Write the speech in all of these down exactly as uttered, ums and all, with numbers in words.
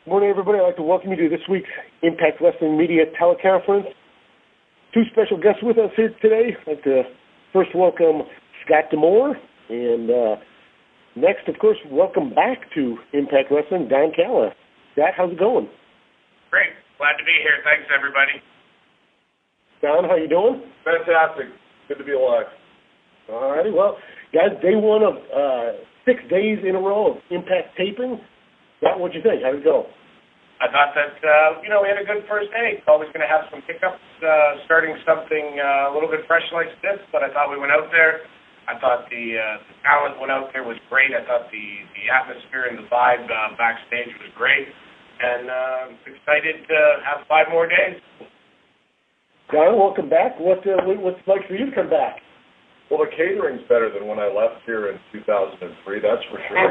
Morning, everybody. I'd like to welcome you to this week's Impact Wrestling Media teleconference. Two special guests with us here today. I'd like to first welcome Scott D'Amore, and uh, next, of course, welcome back to Impact Wrestling, Don Callis. Scott, how's it going? Great. Glad to be here. Thanks, everybody. Don, how you doing? Fantastic. Good to be alive. All righty. Well, guys, day one of uh, six days in a row of Impact taping. Scott, what'd you think? How'd it go? I thought that, uh, you know, we had a good first day. It's always going to have some hiccups, uh, starting something uh, a little bit fresh like this, but I thought we went out there. I thought the, uh, the talent went out there was great. I thought the, the atmosphere and the vibe uh, backstage was great, and uh, excited to have five more days. John, welcome back. What, uh, what's it like for you to come back? Well, the catering's better than when I left here in two thousand three, that's for sure.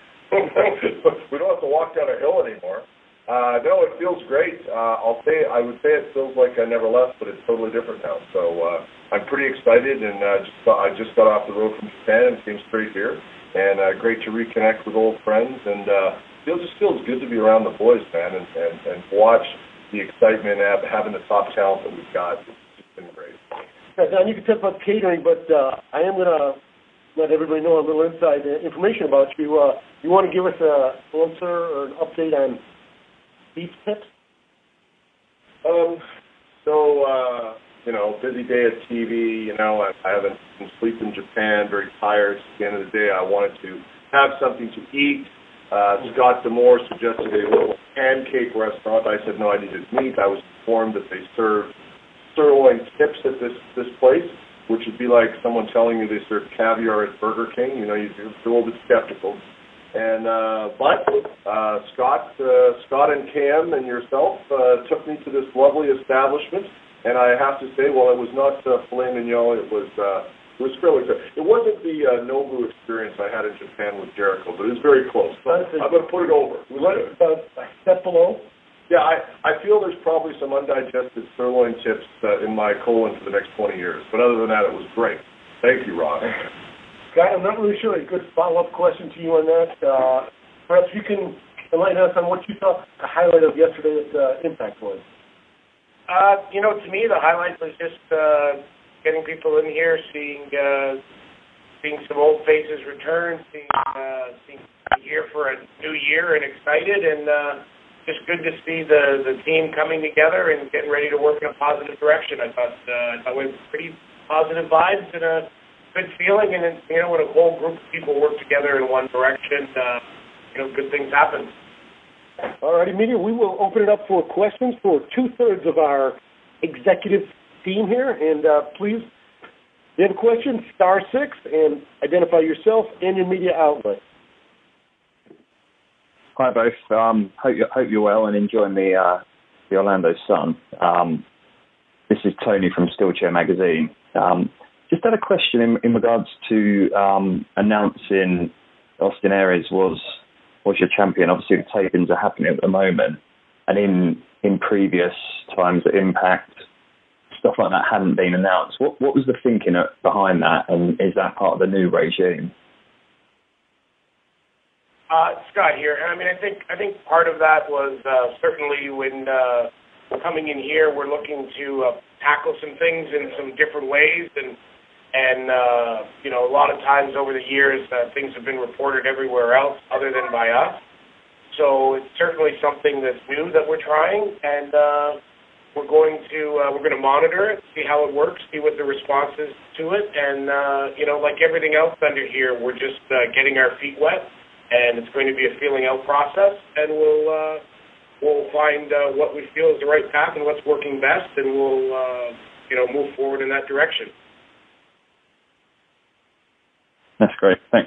We don't have to walk down a hill anymore. Uh, no, it feels great. Uh, I'll say, I would say it feels like I never left, but it's totally different now. So uh, I'm pretty excited, and uh, just got, I just got off the road from Japan and came straight here, and uh, great to reconnect with old friends, and uh, it just feels good to be around the boys, man, and, and, and watch the excitement of having the top talent that we've got. It's just been great. Now, Don, you can talk about catering, but uh, I am going to let everybody know a little inside information about you. Uh, you want to give us an answer or an update on beef tips? Um, so, uh, you know, busy day at T V, you know, I, I haven't been sleeping in Japan, very tired. At the end of the day, I wanted to have something to eat. Uh, Scott D'Amore suggested a little pancake restaurant. I said, no, I needed meat. I was informed that they serve sirloin tips at this, this place, which would be like someone telling you they serve caviar at Burger King. You know, you're a little bit skeptical. And uh, but uh, Scott, uh, Scott and Cam and yourself uh, took me to this lovely establishment, and I have to say, well, it was not uh, filet mignon. It was uh, it was fairly good. It wasn't the uh, Nobu experience I had in Japan with Jericho, but it was very close. So I'm going to put it over. It was what good. About a step below? Yeah, I, I feel there's probably some undigested sirloin tips uh, in my colon for the next twenty years. But other than that, it was great. Thank you, Ron. Scott, I'm not really sure a good follow-up question to you on that. Uh, perhaps you can enlighten us on what you thought the highlight of yesterday's uh, Impact was. Uh, you know, to me, the highlight was just uh, getting people in here, seeing uh, seeing some old faces return, seeing, uh, seeing here for a new year and excited, and uh, just good to see the, the team coming together and getting ready to work in a positive direction. I thought uh, I thought we had pretty positive vibes and a good feeling, and then, you know, when a whole group of people work together in one direction, uh, you know, good things happen. All righty, media, we will open it up for questions for two-thirds of our executive team here, and uh, please, if you have a question, star six, and identify yourself and your media outlet. Hi, both. Um, hope, you, hope you're well and enjoying the, uh, the Orlando Sun. Um, this is Tony from Steelchair Magazine. Um, Just had a question in, in regards to um, announcing Austin Aries was was your champion. Obviously, the tapings are happening at the moment, and in in previous times at Impact, stuff like that hadn't been announced. What what was the thinking behind that, and is that part of the new regime? Uh, Scott here. I mean, I think I think part of that was uh, certainly when uh, coming in here, we're looking to uh, tackle some things in some different ways, and. And, uh, you know, a lot of times over the years, uh, things have been reported everywhere else other than by us. So it's certainly something that's new that we're trying, and uh, we're going to uh, we're going to monitor it, see how it works, see what the response is to it. And, uh, you know, like everything else under here, we're just uh, getting our feet wet, and it's going to be a feeling out process, and we'll uh, we'll find uh, what we feel is the right path and what's working best, and we'll, uh, you know, move forward in that direction. That's great. Thanks.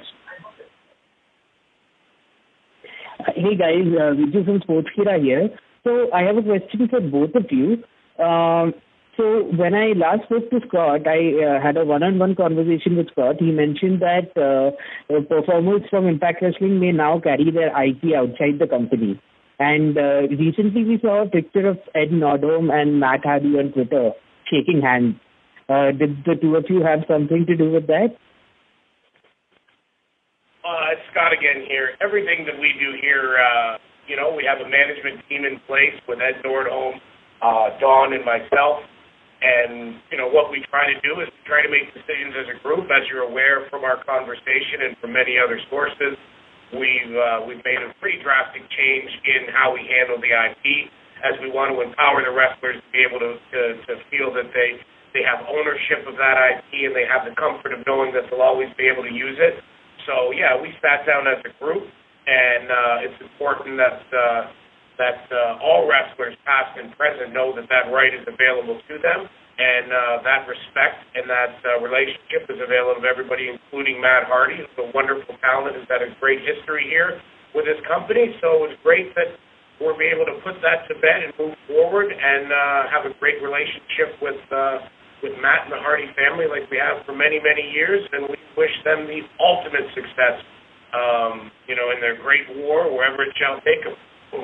Hey guys, uh, Vijay from Sportskeeda here. So I have a question for both of you. Um, so when I last spoke to Scott, I uh, had a one-on-one conversation with Scott. He mentioned that uh, performers from Impact Wrestling may now carry their I P outside the company. And uh, recently we saw a picture of Ed Nordholm and Matt Hardy on Twitter shaking hands. Uh, did the two of you have something to do with that? Uh, it's Scott again here. Everything that we do here uh, you know, we have a management team in place with Ed Nordholm, uh, Dawn, and myself. And, you know, what we try to do is try to make decisions as a group. As you're aware from our conversation and from many other sources, we've uh, we've made a pretty drastic change in how we handle the I P, as we want to empower the wrestlers to be able to, to, to feel that they, they have ownership of that I P and they have the comfort of knowing that they'll always be able to use it. So, yeah, we sat down as a group, and uh, it's important that uh, that uh, all wrestlers, past and present, know that that right is available to them, and uh, that respect and that uh, relationship is available to everybody, including Matt Hardy, who's a wonderful talent, who's had a great history here with his company. So it's great that we'll be able to put that to bed and move forward and uh, have a great relationship with uh, with Matt and the Hardy family like we have for many, many years, and we wish them the ultimate success, um, you know, in their great war, wherever it shall take them.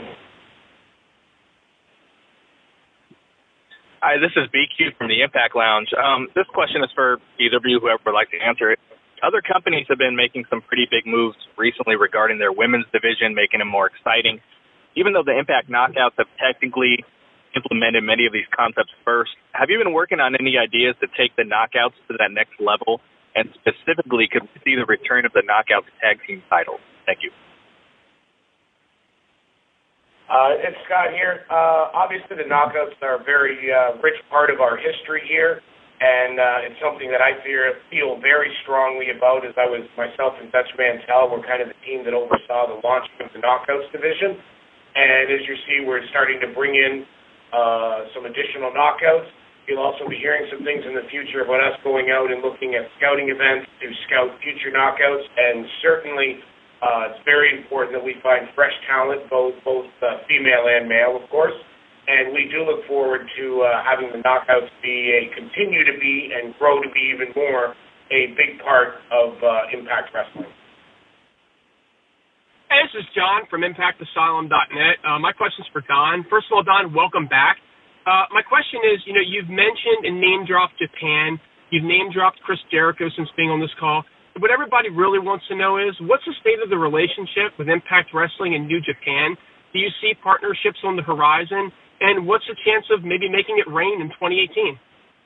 Hi, this is B Q from the Impact Lounge. Um, this question is for either of you, whoever would like to answer it. Other companies have been making some pretty big moves recently regarding their women's division, making it more exciting. Even though the Impact Knockouts have technically implemented many of these concepts first, have you been working on any ideas to take the Knockouts to that next level? And specifically, could we see the return of the Knockouts tag team titles? Thank you. Uh, it's Scott here. Uh, obviously, the Knockouts are a very uh, rich part of our history here, and uh, it's something that I fear, feel very strongly about, as I was myself and Dutch Mantel were kind of the team that oversaw the launching of the Knockouts division. And as you see, we're starting to bring in uh, some additional knockouts. You'll also be hearing some things in the future about us going out and looking at scouting events to scout future knockouts, and certainly Uh, it's very important that we find fresh talent, both both uh, female and male, of course. And we do look forward to uh, having the Knockouts be a continue to be and grow to be even more a big part of uh, Impact Wrestling. Hey, this is John from Impact Asylum dot net. Uh, my question's for Don. First of all, Don, welcome back. Uh, my question is, you know, you've mentioned and name-dropped Japan. You've name-dropped Chris Jericho since being on this call. What everybody really wants to know is, what's the state of the relationship with Impact Wrestling and New Japan? Do you see partnerships on the horizon? And what's the chance of maybe making it rain in twenty eighteen?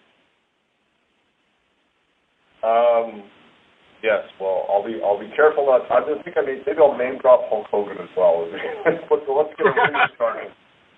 Um, yes. Well, I'll be I'll be careful not. I think I mean maybe I'll name drop Hulk Hogan as well. let's, let's get a ring started.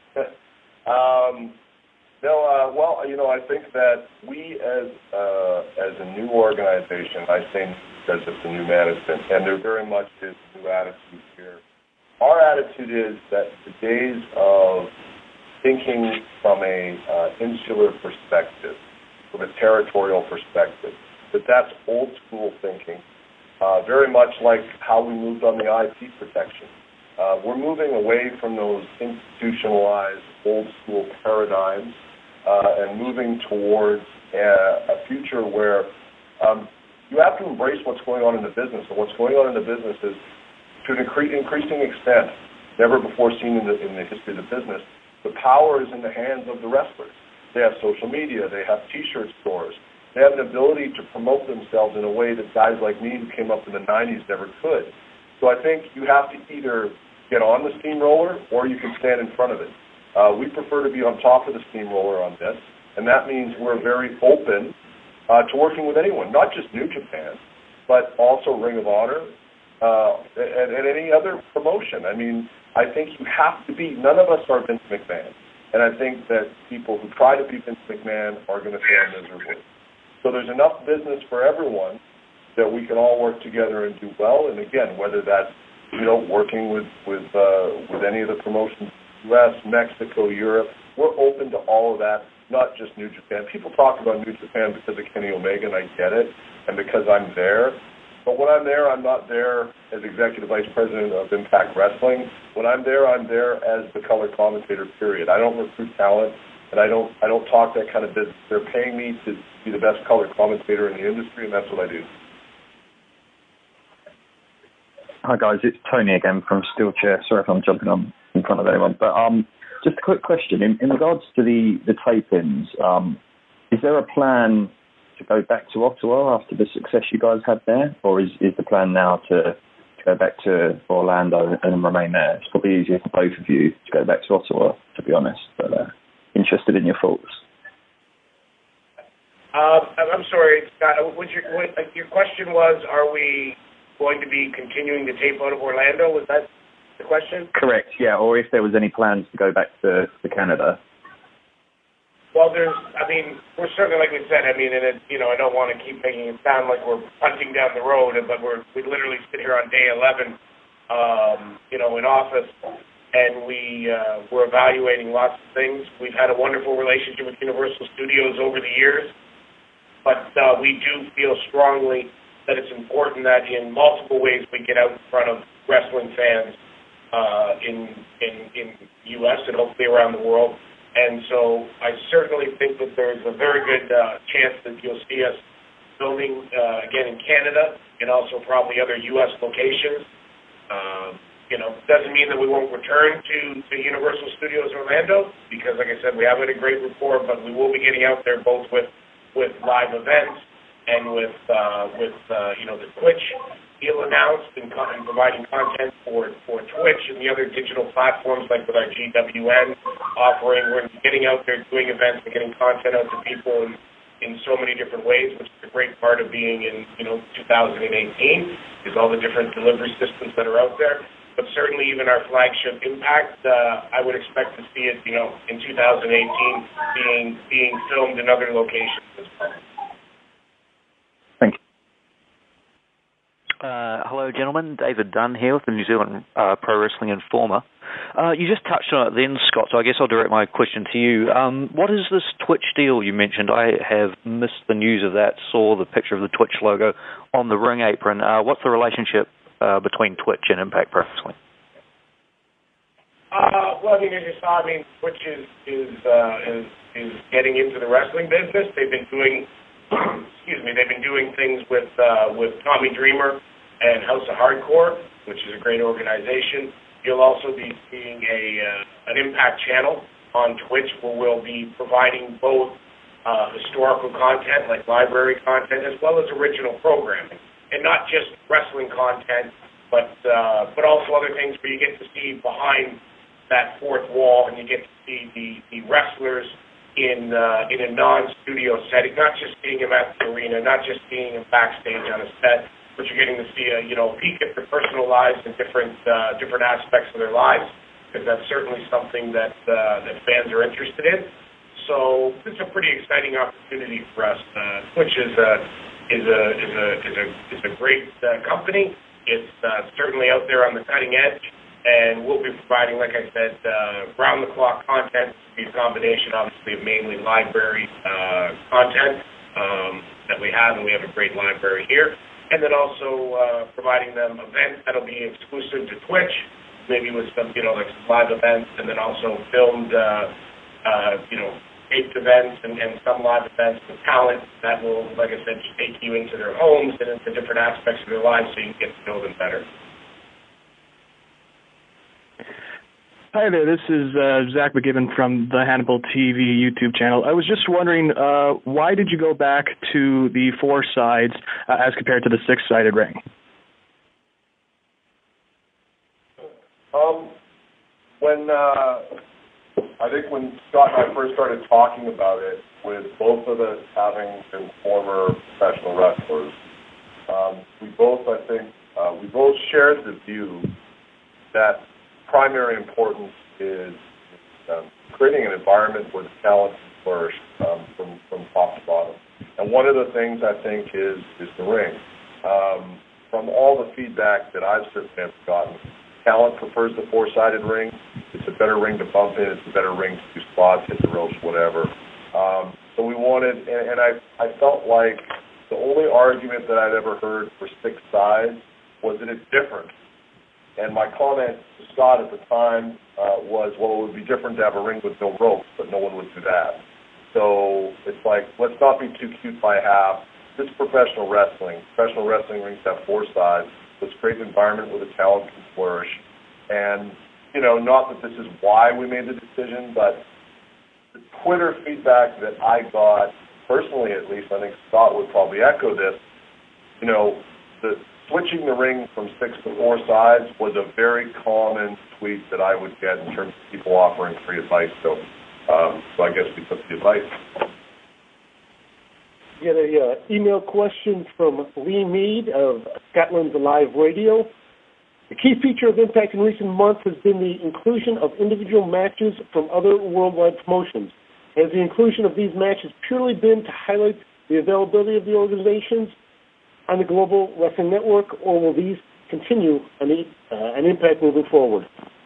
um, no. Uh, well, you know, I think that we as uh, as a new organization, I think because it's a new management, and there very much is a new attitude here. Our attitude is that the days of thinking from a uh, insular perspective, from a territorial perspective, that that's old school thinking, uh, very much like how we moved on the I P protection. Uh, we're moving away from those institutionalized old school paradigms uh, and moving towards a, a future where um, you have to embrace what's going on in the business, and what's going on in the business is, to an incre- increasing extent, never before seen in the, in the history of the business, the power is in the hands of the wrestlers. They have social media, they have T-shirt stores, they have an ability to promote themselves in a way that guys like me who came up in the nineties never could. So I think you have to either get on the steamroller or you can stand in front of it. Uh, we prefer to be on top of the steamroller on this, and that means we're very open Uh, to working with anyone, not just New Japan, but also Ring of Honor uh, and, and any other promotion. I mean, I think you have to be, none of us are Vince McMahon. And I think that people who try to be Vince McMahon are going to fail miserably. So there's enough business for everyone that we can all work together and do well. And again, whether that's, you know, working with, with, uh, with any of the promotions, U S, Mexico, Europe, we're open to all of that. Not just New Japan. People talk about New Japan because of Kenny Omega, and I get it, and because I'm there. But when I'm there, I'm not there as Executive Vice President of Impact Wrestling. When I'm there, I'm there as the color commentator, period. I don't recruit talent, and I don't I don't talk that kind of business. They're paying me to be the best color commentator in the industry, and that's what I do. Hi, guys. It's Tony again from Steelchair. Sorry if I'm jumping on in front of anyone, but um. Just a quick question. In, in regards to the, the tape-ins, um, is there a plan to go back to Ottawa after the success you guys had there? Or is, is the plan now to to go back to Orlando and remain there. It's probably easier for both of you to go back to Ottawa, to be honest. But uh, interested in your thoughts. Uh, I'm sorry, Scott. What your, what, your question was, are we going to be continuing to tape out of Orlando? Was that the question? Correct, yeah. Or if there was any plans to go back to, to Canada. Well, there's, I mean, we're certainly, like we said, I mean, and it, you know, I don't want to keep making it sound like we're punting down the road, but we're, we literally sit here on day eleven, um, you know, in office, and we, uh, we're evaluating lots of things. We've had a wonderful relationship with Universal Studios over the years, but uh, we do feel strongly that it's important that in multiple ways we get out in front of wrestling fans uh, in, in, in the U S and hopefully around the world. And so I certainly think that there's a very good uh, chance that you'll see us filming uh, again in Canada and also probably other U S locations. Uh, you know, doesn't mean that we won't return to, to Universal Studios Orlando because, like I said, we have had a great rapport, but we will be getting out there both with, with live events and with, uh, with uh, you know, the Twitch deal announced and, co- and providing content for, for Twitch and the other digital platforms like with our G W N offering. We're getting out there doing events and getting content out to people in, in so many different ways, which is a great part of being in, you know, two thousand eighteen is all the different delivery systems that are out there. But certainly even our flagship Impact, uh, I would expect to see it, you know, in two thousand eighteen being, being filmed in other locations as well. Thank you. Uh, hello, gentlemen. David Dunn here with the New Zealand uh, Pro Wrestling Informer. Uh, you just touched on it then, Scott, so I guess I'll direct my question to you. Um, what is this Twitch deal you mentioned? I have missed the news of that, saw the picture of the Twitch logo on the ring apron. Uh, what's the relationship uh, between Twitch and Impact Pro Wrestling? Uh, well, I mean, as you saw, I mean, Twitch is is, uh, is is getting into the wrestling business. They've been doing, excuse me, they've been doing things with uh, with Tommy Dreamer and House of Hardcore, which is a great organization. You'll also be seeing a uh, an Impact channel on Twitch where we'll be providing both uh, historical content, like library content, as well as original programming, and not just wrestling content, but uh, but also other things where you get to see behind that fourth wall, and you get to see the, the wrestlers in uh, in a non-studio setting, not just seeing them at the arena, not just seeing them backstage on a set, but you're getting to see a you know peek at their personal lives and different uh, different aspects of their lives, because that's certainly something that uh, that fans are interested in. So it's a pretty exciting opportunity for us. Uh, Twitch is a is a is a is a is a great uh, company. It's uh, certainly out there on the cutting edge, and we'll be providing, like I said, uh, round-the-clock content. It'll be a combination, obviously, of mainly library uh, content um, that we have, and we have a great library here. And then also uh, providing them events that'll be exclusive to Twitch, maybe with some, you know, like some live events, and then also filmed, uh, uh, you know, taped events and, and some live events with talent that will, like I said, just take you into their homes and into different aspects of their lives so you can get to know them better. Hi there, this is uh, Zach McGibbon from the Hannibal T V YouTube channel. I was just wondering, uh, why did you go back to the four sides uh, as compared to the six-sided ring? Um, when uh, I think when Scott and I first started talking about it, with both of us having been former professional wrestlers, um, we both, I think, uh, we both shared the view that primary importance is um, creating an environment where the talent can flourish um, from, from top to bottom. And one of the things I think is is the ring. Um, from all the feedback that I've certainly have gotten, talent prefers the four-sided ring. It's a better ring to bump in. It's a better ring to do spots, hit the ropes, whatever. Um, so we wanted, and, and I, I felt like the only argument that I'd ever heard for six sides was that it's different. And my comment to Scott at the time uh, was, well, it would be different to have a ring with no ropes, but no one would do that. So it's like, let's not be too cute by half. This is professional wrestling. Professional wrestling rings have four sides. Let's create an environment where the talent can flourish. And, you know, not that this is why we made the decision, but the Twitter feedback that I got, personally at least, I think Scott would probably echo this, you know, the switching the ring from six to four sides was a very common tweet that I would get in terms of people offering free advice. So, um, so I guess we took the advice. Get a uh, email question from Lee Mead of Scotland's Alive Radio. The key feature of Impact in recent months has been the inclusion of individual matches from other worldwide promotions. Has the inclusion of these matches purely been to highlight the availability of the organizations on the Global Wrestling Network, or will these continue on the, uh, an Impact moving forward?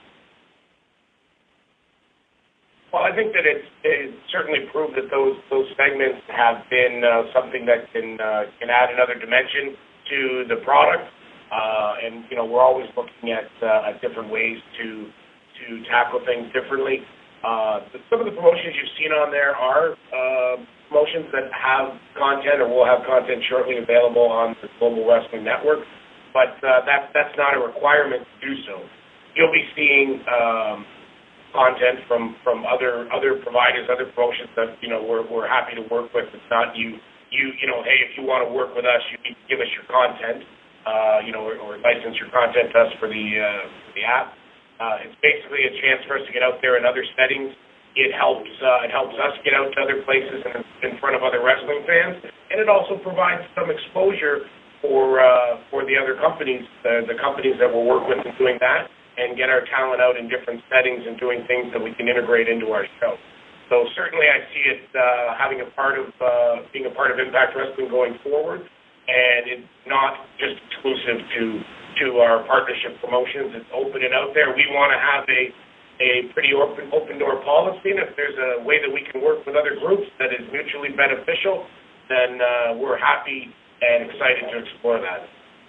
Well, I think that it's, it's certainly proved that those those segments have been uh, something that can uh, can add another dimension to the product, uh, and you know we're always looking at uh, at different ways to to tackle things differently. Uh, some of the promotions you've seen on there are uh, promotions that have content or will have content shortly available on the Global Wrestling Network, but uh, that that's not a requirement to do so. You'll be seeing Um, content from, from other other providers, other promotions that you know we're we're happy to work with. It's not you you you know hey, if you want to work with us, you need to give us your content, uh, you know, or, or license your content to us for the uh, for the app. Uh, it's basically a chance for us to get out there in other settings. It helps uh, it helps us get out to other places and in front of other wrestling fans, and it also provides some exposure for uh, for the other companies, uh, the companies that we'll work with in doing that, and get our talent out in different settings and doing things that we can integrate into our show. So certainly I see it uh, having a part of, uh, being a part of Impact Wrestling going forward, and it's not just exclusive to to our partnership promotions. It's open and out there. We want to have a, a pretty open, open door policy, and if there's a way that we can work with other groups that is mutually beneficial, then uh, we're happy and excited to explore that.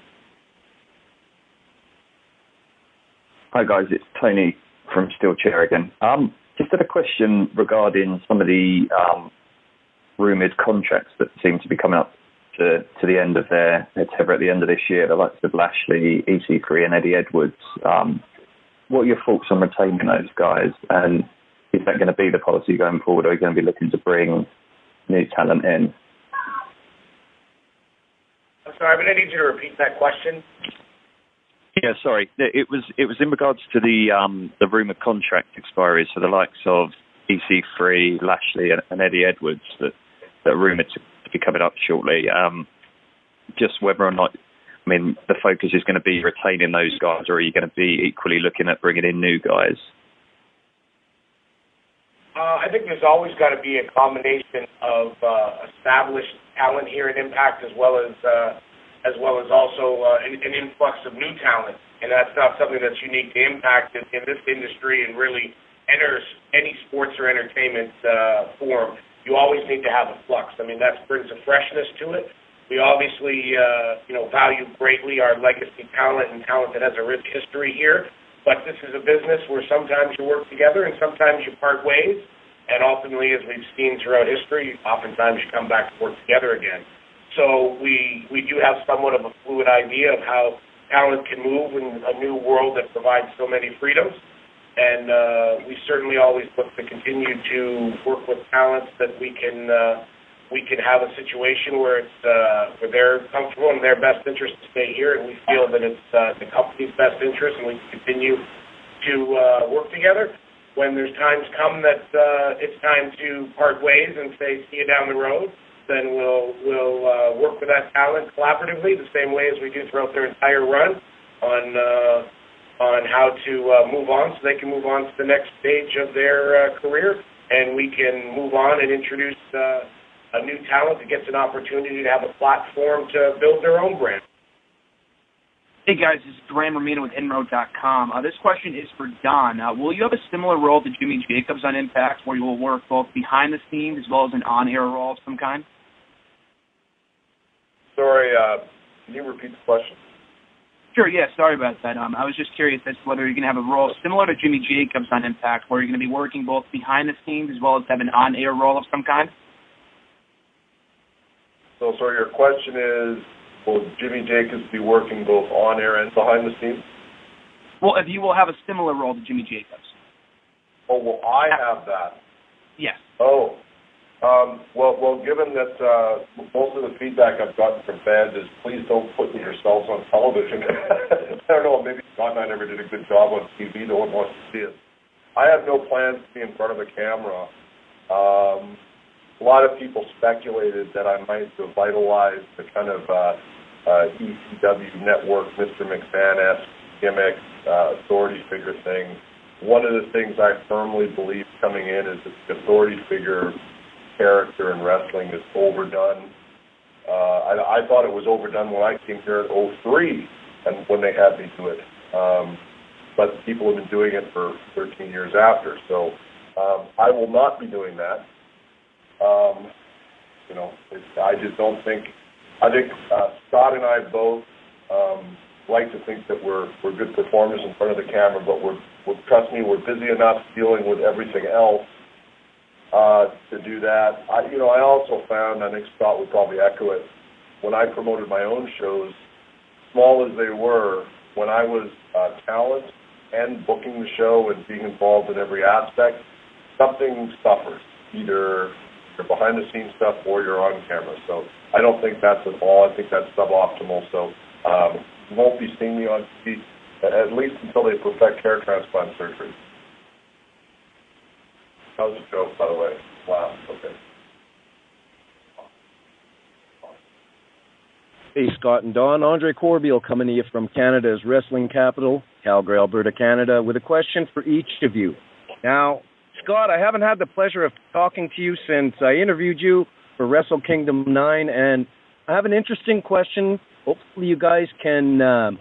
Hi guys, it's Tony from Steelchair again. Um, just had a question regarding some of the um, rumoured contracts that seem to be coming up to, to the end of their tether at the end of this year, the likes of Lashley, E C three and Eddie Edwards. Um, what are your thoughts on retaining those guys, and is that going to be the policy going forward, or are you going to be looking to bring new talent in? I'm sorry, but I need you to repeat that question. Yeah, sorry. It was it was in regards to the um, the rumoured contract expiries for the likes of E C three, Lashley, and, and Eddie Edwards that that are rumoured to, to be coming up shortly. Um, just whether or not, I mean, the focus is going to be retaining those guys, or are you going to be equally looking at bringing in new guys? Uh, I think there's always got to be a combination of uh, established talent here at Impact, as well as uh, as well as also uh, an, an influx of new talent. And that's not something that's unique to Impact in, in this industry and really enters any sports or entertainment uh, form. You always need to have a flux. I mean, that brings a freshness to it. We obviously, uh, you know, value greatly our legacy talent and talent that has a rich history here. But this is a business where sometimes you work together and sometimes you part ways. And ultimately, as we've seen throughout history, oftentimes you come back to work together again. So we we do have somewhat of a fluid idea of how talent can move in a new world that provides so many freedoms. And uh, we certainly always look to continue to work with talents that we can uh, we can have a situation where it's uh, where they're comfortable and their best interest to stay here, and we feel that it's uh, the company's best interest, and we can continue to uh, work together. When there's times come that uh, it's time to part ways and say, see you down the road, then we'll we'll uh, work with that talent collaboratively the same way as we do throughout their entire run on uh, on how to uh, move on so they can move on to the next stage of their uh, career, and we can move on and introduce uh, a new talent that gets an opportunity to have a platform to build their own brand. Hey guys, this is Duran Romino with Inroad dot com. Uh, this question is for Don. Uh, will you have a similar role to Jimmy Jacobs on Impact, where you will work both behind the scenes as well as an on-air role of some kind? Sorry, uh, can you repeat the question? Sure, yeah, sorry about that. Um, I was just curious as to whether you're going to have a role similar to Jimmy Jacobs on Impact, where you're going to be working both behind the scenes as well as have an on-air role of some kind? So, sorry, your question is, will Jimmy Jacobs be working both on-air and behind the scenes? Well, if you will have a similar role to Jimmy Jacobs. Oh, will I have that? Yes. Oh, Um, well, well, given that uh, most of the feedback I've gotten from fans is please don't put yourselves on television. I don't know, maybe Scott and I never did a good job on T V. No one wants to see us. I have no plans to be in front of a camera. Um, a lot of people speculated that I might revitalize the kind of uh, uh, E C W network, Mister McMahon-esque gimmick, uh, authority figure thing. One of the things I firmly believe coming in is that the authority figure character in wrestling is overdone. Uh, I, I thought it was overdone when I came here in oh three and when they had me do it. Um, but people have been doing it for thirteen years after. So um, I will not be doing that. Um, you know, it, I just don't think, I think uh, Scott and I both um, like to think that we're we're good performers in front of the camera, but we're, we're trust me, we're busy enough dealing with everything else Uh, to do that. I, you know, I also found, I think Scott would probably echo it, when I promoted my own shows, small as they were, when I was uh, talent and booking the show and being involved in every aspect, something suffers. Either you're behind-the-scenes stuff or you're on camera. So I don't think that's at all. I think that's suboptimal. So um, you won't be seeing me on T V, at least until they perfect hair transplant surgery. That was a joke, by the way. Wow, okay. Hey, Scott and Don. Andre Corbeil coming to you from Canada's wrestling capital, Calgary, Alberta, Canada, with a question for each of you. Now, Scott, I haven't had the pleasure of talking to you since I interviewed you for Wrestle Kingdom nine, and I have an interesting question. Hopefully you guys can um,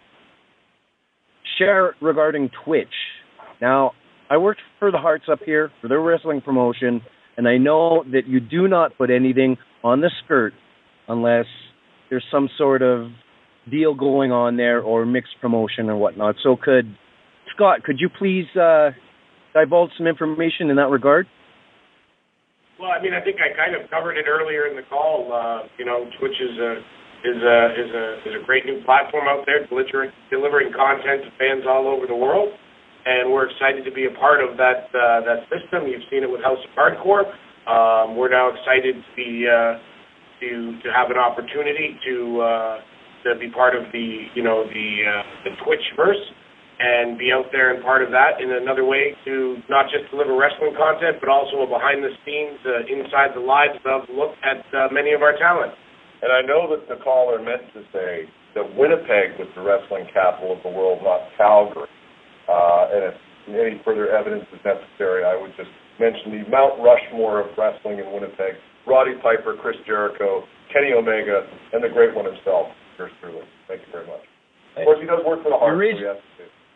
share regarding Twitch. Now, I worked for the Hearts up here, for their wrestling promotion, and I know that you do not put anything on the skirt unless there's some sort of deal going on there or mixed promotion or whatnot. So could, Scott, could you please uh, divulge some information in that regard? Well, I mean, I think I kind of covered it earlier in the call. Uh, you know, Twitch is a is a is a is a great new platform out there, delivering delivering content to fans all over the world. And we're excited to be a part of that uh, that system. You've seen it with House of Hardcore. Um, we're now excited to be uh, to to have an opportunity to uh, to be part of the you know the uh, the Twitchverse and be out there and part of that in another way to not just deliver wrestling content, but also a behind the scenes, uh, inside the lives of look at uh, many of our talent. And I know that the caller meant to say that Winnipeg was the wrestling capital of the world, not Calgary. Uh, and if any further evidence is necessary, I would just mention the Mount Rushmore of wrestling in Winnipeg: Roddy Piper, Chris Jericho, Kenny Omega, and the great one himself, yours truly. Thank you very much. Of course, he does work for the Heart. So yes,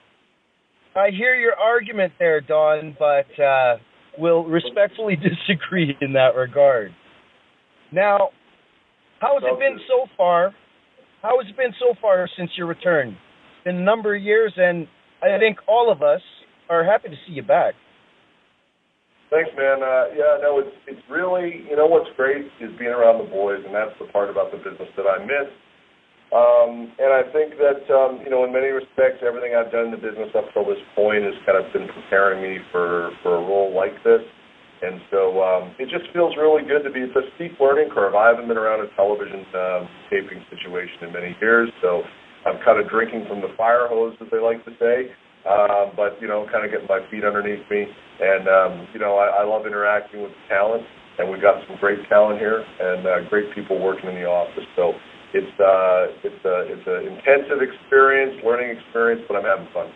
I hear your argument there, Don, but uh, will respectfully disagree in that regard. Now, how has it been so far? How has it been so far since your return? It's been a number of years, and I think all of us are happy to see you back. Thanks, man. Uh, yeah, no, it's it's really, you know, what's great is being around the boys, and that's the part about the business that I miss. Um, and I think that, um, you know, in many respects, everything I've done in the business up till this point has kind of been preparing me for, for a role like this. And so um, it just feels really good to be, it's a steep learning curve. I haven't been around a television um, taping situation in many years, so I'm kind of drinking from the fire hose, as they like to say, uh, but, you know, kind of getting my feet underneath me. And, um, you know, I, I love interacting with the talent, and we've got some great talent here and uh, great people working in the office. So it's uh, it's a it's an intensive experience, learning experience, but I'm having fun.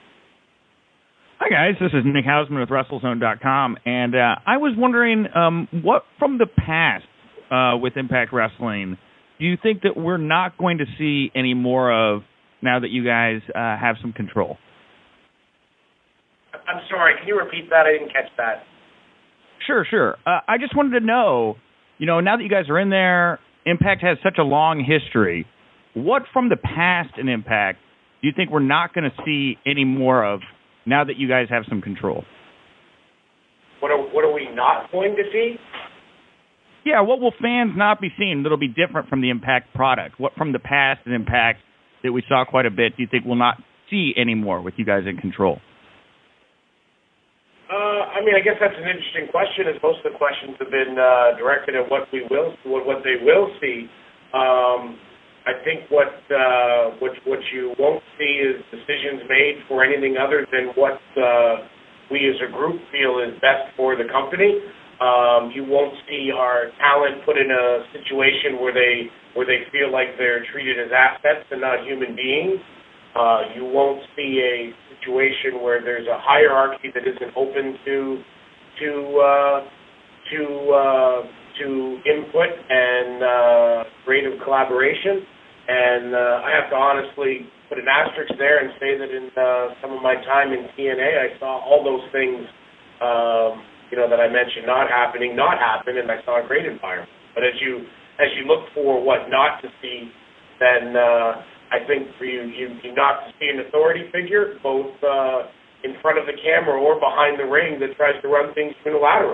Hi, guys. This is Nick Hausman with WrestleZone dot com, and uh, I was wondering um, what from the past uh, with Impact Wrestling do you think that we're not going to see any more of now that you guys uh, have some control? I'm sorry, can you repeat that? I didn't catch that. Sure, sure. Uh, I just wanted to know, you know, now that you guys are in there, Impact has such a long history. What from the past in Impact do you think we're not going to see any more of now that you guys have some control? What are, what are we not going to see? Yeah, what will fans not be seeing that'll be different from the Impact product? What from the past in Impact that we saw quite a bit do you think we'll not see anymore with you guys in control? Um, Uh, I mean, I guess that's an interesting question, as most of the questions have been uh, directed at what we will, what, what they will see. Um, I think what, uh, what what you won't see is decisions made for anything other than what uh, we as a group feel is best for the company. Um, you won't see our talent put in a situation where they where they feel like they're treated as assets and not human beings. Uh, you won't see a situation where there's a hierarchy that isn't open to to uh, to uh, to input and uh, creative collaboration. And uh, I have to honestly put an asterisk there and say that in uh, some of my time in T N A, I saw all those things, um, you know, that I mentioned not happening, not happen, and I saw a great environment. But as you as you look for what not to see, then uh, I think for you, you, you not to see an authority figure, both uh, in front of the camera or behind the ring, that tries to run things unilaterally.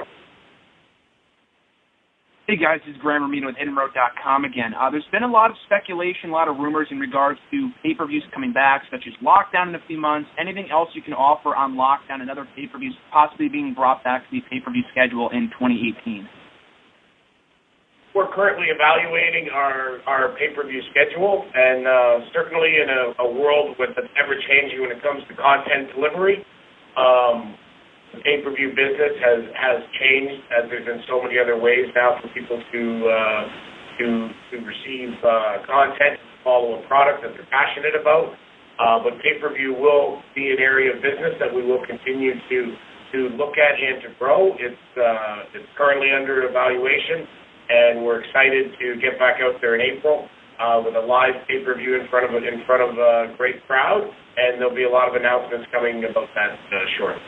Hey guys, this is Graham Romino with Inroad dot com again. Uh, there's been a lot of speculation, a lot of rumors in regards to pay-per-views coming back, such as Lockdown in a few months. Anything else you can offer on Lockdown and other pay-per-views possibly being brought back to the pay-per-view schedule in twenty eighteen? We're currently evaluating our, our pay-per-view schedule, and uh, certainly in a, a world with that's ever-changing when it comes to content delivery, um, the pay-per-view business has, has changed, as there's been so many other ways now for people to uh, to to receive uh, content, follow a product that they're passionate about. Uh, but pay-per-view will be an area of business that we will continue to to look at and to grow. It's uh, it's currently under evaluation. And we're excited to get back out there in April uh, with a live pay-per-view in front of a, in front of a great crowd, and there'll be a lot of announcements coming about that uh, shortly.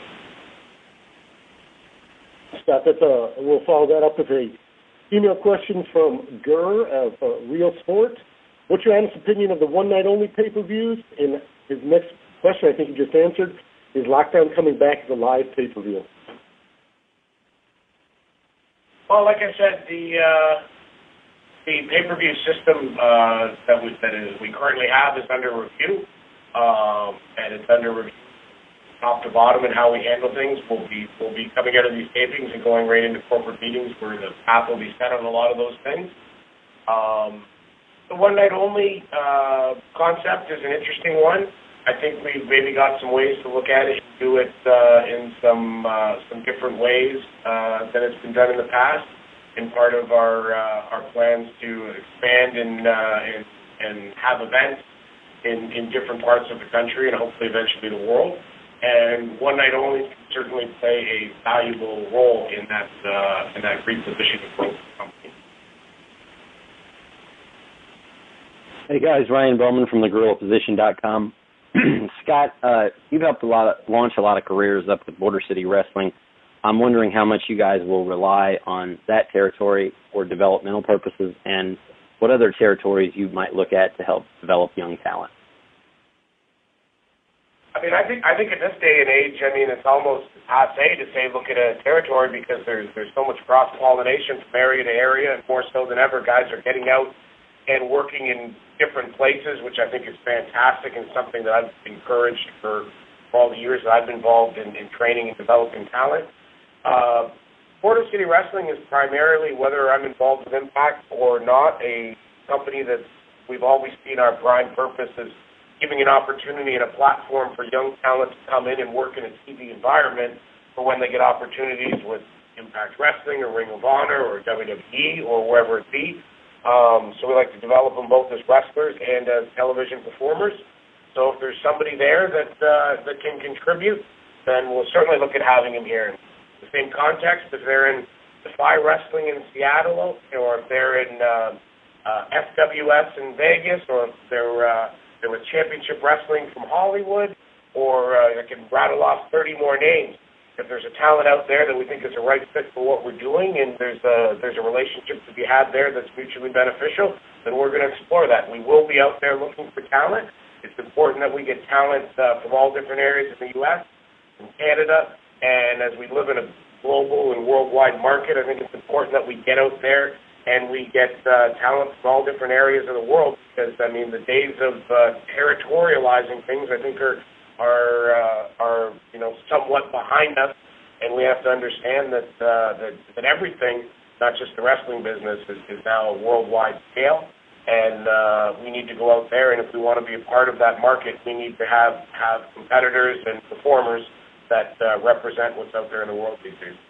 Scott, that's a, we'll follow that up with a email question from Gurr of uh, Real Sport. What's your honest opinion of the one-night-only pay-per-views? And his next question, I think you just answered, is Lockdown coming back as a live pay-per-view? Well, like I said, the uh, the pay-per-view system uh, that we that is, we currently have is under review, um, and it's under review top to bottom, and how we handle things. We'll be we'll be coming out of these tapings and going right into corporate meetings where the path will be set on a lot of those things. Um, the one night only uh, concept is an interesting one. I think we've maybe got some ways to look at it and do it uh, in some uh, some different ways uh, than it's been done in the past. And part of our uh, our plans to expand and, uh, and and have events in, in different parts of the country and hopefully eventually the world. And one night only can certainly play a valuable role in that uh, in that repositioning growth of the company. Hey guys, Ryan Bowman from the gorilla position dot com. Scott, uh, you've helped a lot of, launch a lot of careers up with Border City Wrestling. I'm wondering how much you guys will rely on that territory for developmental purposes, and what other territories you might look at to help develop young talent. I mean, I think I think at this day and age, I mean, it's almost passe to say look at a territory because there's there's so much cross pollination from area to area, and more so than ever, guys are getting out and working in different places, which I think is fantastic and something that I've encouraged for, for all the years that I've been involved in, in training and developing talent. Uh, Border City Wrestling is primarily, whether I'm involved with Impact or not, a company that we've always seen our prime purpose as giving an opportunity and a platform for young talent to come in and work in a T V environment for when they get opportunities with Impact Wrestling or Ring of Honor or W W E or wherever it be. Um, so we like to develop them both as wrestlers and as television performers. So if there's somebody there that uh, that can contribute, then we'll certainly look at having them here. In the same context, if they're in Defy Wrestling in Seattle, or if they're in uh, uh, F W S in Vegas, or if they're uh, they're with Championship Wrestling from Hollywood, or uh, I can rattle off thirty more names. If there's a talent out there that we think is a right fit for what we're doing, and there's a there's a relationship to be had there that's mutually beneficial, then we're going to explore that. We will be out there looking for talent. It's important that we get talent uh, from all different areas of the U S, from Canada, and as we live in a global and worldwide market, I think it's important that we get out there and we get uh, talent from all different areas of the world, because, I mean, the days of uh, territorializing things, I think, are are uh, are you know somewhat behind us, and we have to understand that uh, that, that everything, not just the wrestling business, is, is now a worldwide scale, and uh, we need to go out there, and if we want to be a part of that market, we need to have, have competitors and performers that uh, represent what's out there in the world these days.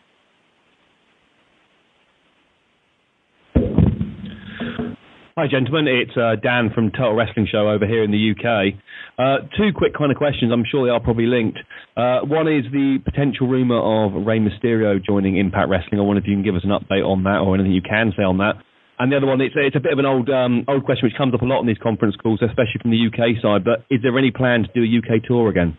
Hi, gentlemen. It's uh, Dan from Total Wrestling Show over here in the U K. Uh, two quick kind of questions. I'm sure they are probably linked. Uh, one is the potential rumour of Rey Mysterio joining Impact Wrestling. I wonder if you can give us an update on that or anything you can say on that. And the other one, it's, it's a bit of an old um, old question which comes up a lot in these conference calls, especially from the U K side, but is there any plan to do a U K tour again?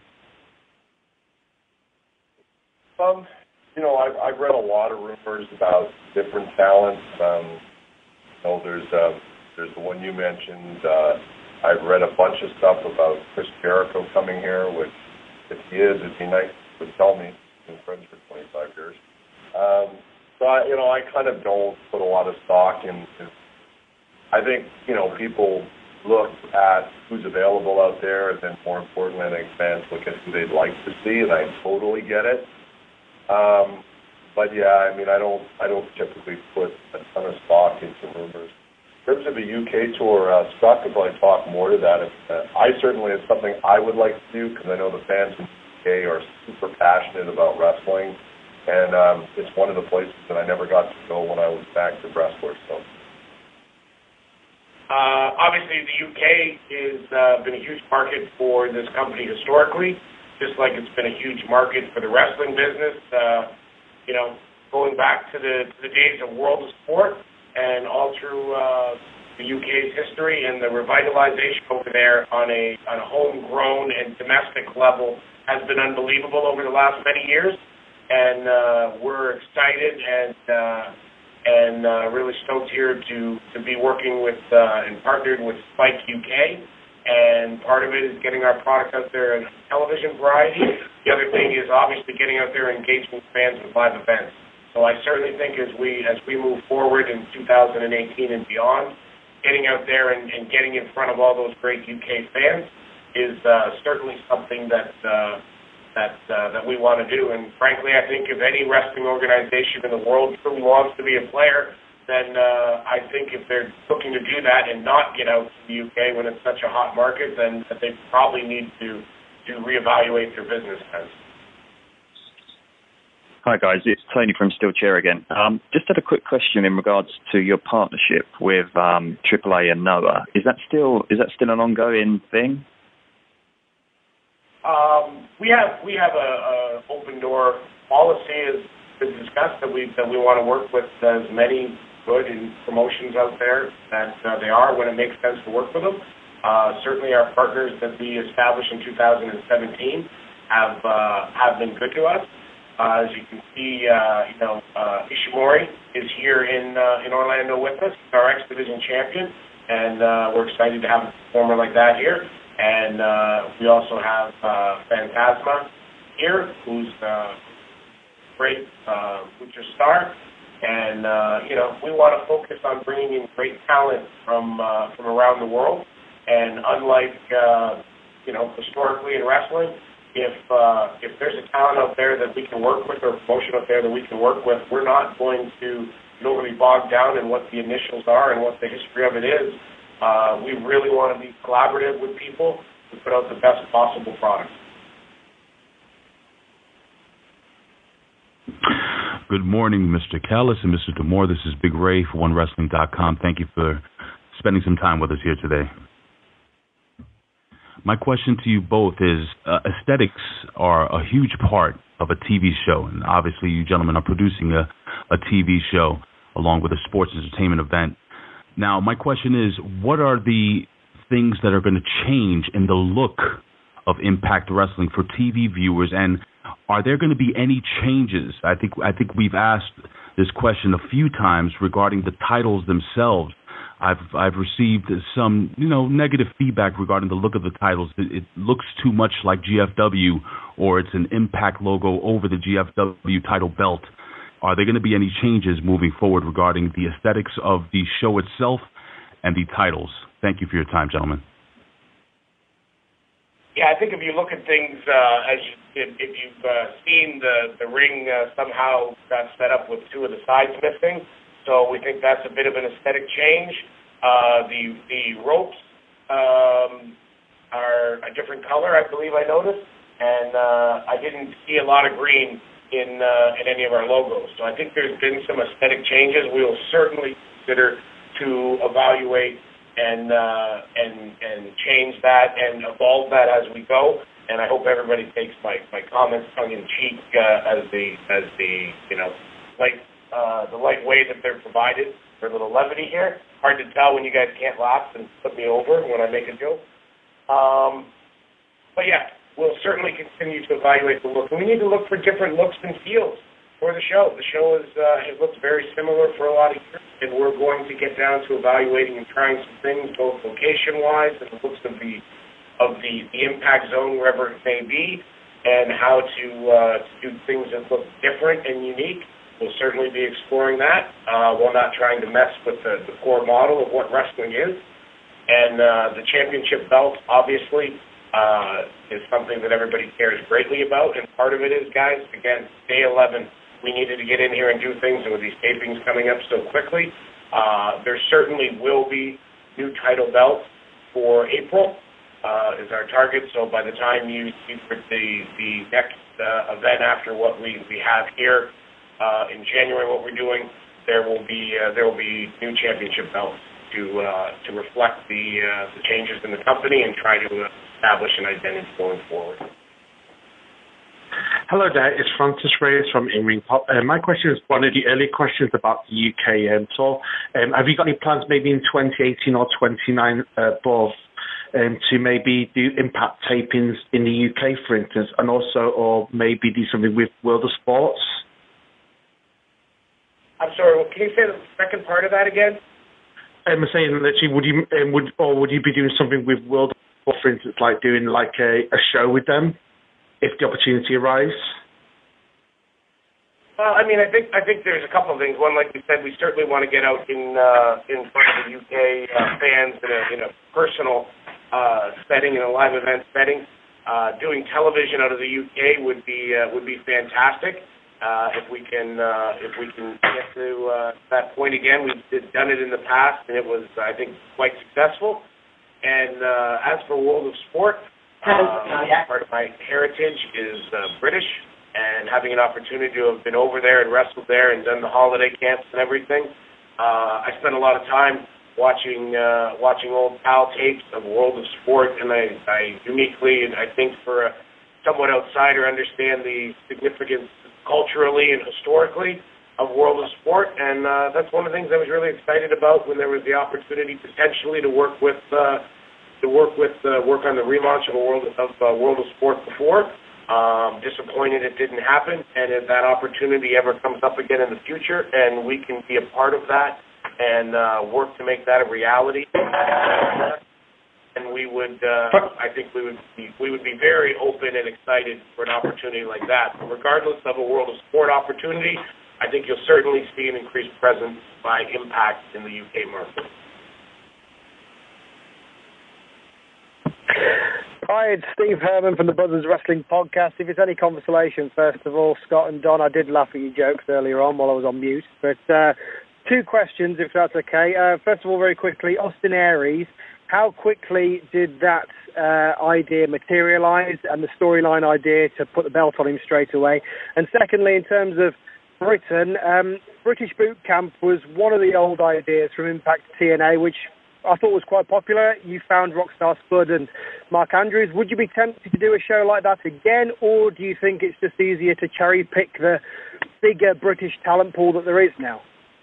Um, you know, I've, I've read a lot of rumors about different talents. Um, you know, there's... Uh, There's the one you mentioned. Uh, I've read a bunch of stuff about Chris Jericho coming here, which, if he is, it'd be nice to tell me. We've been friends for twenty-five years. Um, so, I, you know, I kind of don't put a lot of stock in, in. I think, you know, people look at who's available out there, and then more importantly, I think fans look at who they'd like to see, and I totally get it. Um, but yeah, I mean, I don't, I don't typically put a ton of stock into rumors. In terms of a U K tour, uh, Scott could probably talk more to that. Uh, I certainly, it's something I would like to do because I know the fans in the U K are super passionate about wrestling, and um, it's one of the places that I never got to go when I was back to wrestler. So, uh, obviously, the U K has uh, been a huge market for this company historically, just like it's been a huge market for the wrestling business. Uh, you know, going back to the to the days of World of Sport. And all through uh, the U K's history and the revitalization over there on a on a homegrown and domestic level has been unbelievable over the last many years, and uh, we're excited and uh, and uh, really stoked here to to be working with uh, and partnered with Spike U K. And part of it is getting our product out there in television variety. The other thing is obviously getting out there and engaging fans with live events. So I certainly think as we as we move forward in two thousand eighteen and beyond, getting out there and, and getting in front of all those great U K fans is uh, certainly something that uh, that uh, that we want to do. And frankly, I think if any wrestling organization in the world truly wants to be a player, then uh, I think if they're looking to do that and not get out to the U K when it's such a hot market, then that they probably need to to reevaluate their business plans. Hi guys, it's Tony from Steel Chair again. Um, just had a quick question in regards to your partnership with um, Triple A and Noah. Is that still is that still an ongoing thing? Um, we have we have a, a open door policy as been discussed that we that we want to work with as many good and promotions out there that uh, they are when it makes sense to work with them. Uh, certainly, our partners that we established in two thousand seventeen have uh, have been good to us. Uh, as you can see, uh, you know, uh, Ishimori is here in uh, in Orlando with us. He's our X Division champion, and uh, we're excited to have a performer like that here. And uh, we also have uh, Phantasma here, who's a great uh, lucha star. And uh, you know, we want to focus on bringing in great talent from uh, from around the world. And unlike uh, you know, historically in wrestling, If uh, if there's a talent out there that we can work with or a promotion out there that we can work with, we're not going to get overly bogged down in what the initials are and what the history of it is. Uh, we really want to be collaborative with people to put out the best possible product. Good morning, Mister Callis and Mister D'Amore. This is Big Ray for One Wrestling dot com. Thank you for spending some time with us here today. My question to you both is, uh, aesthetics are a huge part of a T V show, and obviously you gentlemen are producing a, a T V show along with a sports entertainment event. Now, my question is, what are the things that are going to change in the look of Impact Wrestling for T V viewers, and are there going to be any changes? I think I think we've asked this question a few times regarding the titles themselves. I've I've received some, you know, negative feedback regarding the look of the titles. It, it looks too much like G F W, or it's an Impact logo over the G F W title belt. Are there going to be any changes moving forward regarding the aesthetics of the show itself and the titles? Thank you for your time, gentlemen. Yeah, I think if you look at things, uh, as you, if, if you've uh, seen the the ring uh, somehow got set up with two of the sides missing, so we think that's a bit of an aesthetic change. Uh, the the ropes um, are a different color, I believe I noticed, and uh, I didn't see a lot of green in uh, in any of our logos. So I think there's been some aesthetic changes. We will certainly consider to evaluate and uh, and and change that and evolve that as we go. And I hope everybody takes my, my comments tongue in cheek uh, as the as the you know light uh, the light way that they're provided for a little levity here. Hard to tell when you guys can't laugh and put me over when I make a joke. Um, but yeah, we'll certainly continue to evaluate the look. And we need to look for different looks and feels for the show. The show is uh, it looks very similar for a lot of years, and we're going to get down to evaluating and trying some things, both location-wise and the looks of the of the, the impact zone, wherever it may be, and how to, uh, to do things that look different and unique. We'll certainly be exploring that uh, while not trying to mess with the, the core model of what wrestling is. And uh, the championship belt, obviously, uh, is something that everybody cares greatly about. And part of it is, guys, again, day eleven, we needed to get in here and do things, and with these tapings coming up so quickly, uh, there certainly will be new title belts for April, uh, is our target. So by the time you see the, the next uh, event after what we, we have here uh, in January, what we're doing, there will be uh, there will be new championship belts to uh, to reflect the uh, the changes in the company and try to establish an identity going forward. Hello there, it's Francis Reyes from In-Ring Pop. Uh, my question is one of the early questions about the U K um, tour. Um, have you got any plans maybe in twenty eighteen or twenty-nine uh, above um, to maybe do Impact tapings in the U K, for instance, and also, or maybe do something with World of Sports? I'm sorry, can you say the second part of that again? I'm saying literally, would you um, would or would you be doing something with World of Sports, for instance, like doing like a, a show with them, if the opportunity arises? Well, I mean, I think I think there's a couple of things. One, like we said, we certainly want to get out in uh, in front of the U K uh, fans in a, in a personal uh, setting, in a live event setting. Uh, doing television out of the U K would be uh, would be fantastic. Uh, if we can uh, if we can get to uh, that point again. We've done it in the past, and it was, I think, quite successful. And uh, as for World of Sport, uh, part of my heritage is uh, British. And having an opportunity to have been over there and wrestled there and done the holiday camps and everything, uh, I spent a lot of time watching uh, watching old PAL tapes of World of Sport, and I, I uniquely, and I think for a somewhat outsider, understand the significance culturally and historically of World of Sport, and uh, that's one of the things I was really excited about when there was the opportunity potentially to work with uh, to work with uh, work on the relaunch of a World of uh, World of Sport before. Um, disappointed it didn't happen, and if that opportunity ever comes up again in the future and we can be a part of that and uh, work to make that a reality, and we would, uh, I think we would be, we would be very open and excited for an opportunity like that. But regardless of a World of Sport opportunity, I think you'll certainly see an increased presence by Impact in the U K market. Hi, it's Steve Herman from the Brothers Wrestling Podcast. If it's any conversation, first of all, Scott and Don, I did laugh at your jokes earlier on while I was on mute. But uh, two questions, if that's okay. Uh, first of all, very quickly, Austin Aries, how quickly did that uh, idea materialise and the storyline idea to put the belt on him straight away? And secondly, in terms of Britain, um, British Boot Camp was one of the old ideas from Impact T N A, which I thought was quite popular. You found Rockstar Spud and Mark Andrews. Would you be tempted to do a show like that again, or do you think it's just easier to cherry pick the bigger British talent pool that there is now?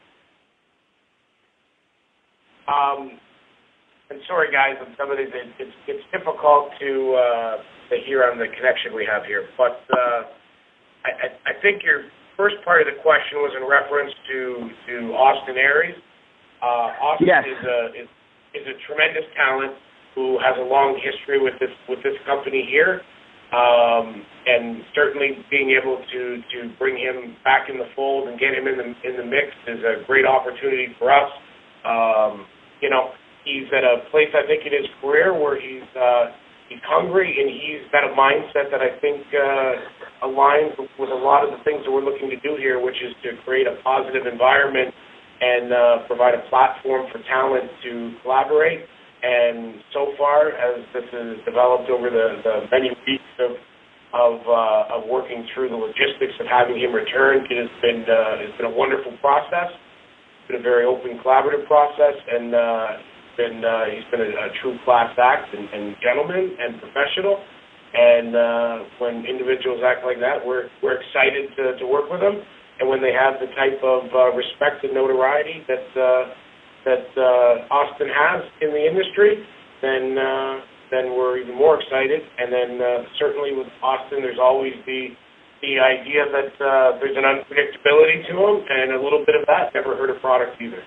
Um, I'm sorry, guys. Some of these, it's it's difficult to uh, to hear on the connection we have here. But uh, I, I think your first part of the question was in reference to to Austin Aries. Uh, Austin yes. is a is is a tremendous talent who has a long history with this with this company here, um, and certainly being able to, to bring him back in the fold and get him in the in the mix is a great opportunity for us. Um, you know, he's at a place I think in his career where he's uh, he's hungry, and he's got a mindset that I think uh, aligns with a lot of the things that we're looking to do here, which is to create a positive environment and uh, provide a platform for talent to collaborate. And so far, as this has developed over the, the many weeks of of, uh, of working through the logistics of having him return, it has been uh, it's been a wonderful process. It's been a very open, collaborative process, and uh, been uh, he's been a, a true class act and, and gentleman and professional. And uh, when individuals act like that, we're we're excited to, to work with them. And when they have the type of uh, respect and notoriety that uh, that uh, Austin has in the industry, then uh, then we're even more excited. And then uh, certainly with Austin, there's always the the idea that uh, there's an unpredictability to him, and a little bit of that. Never heard a product either.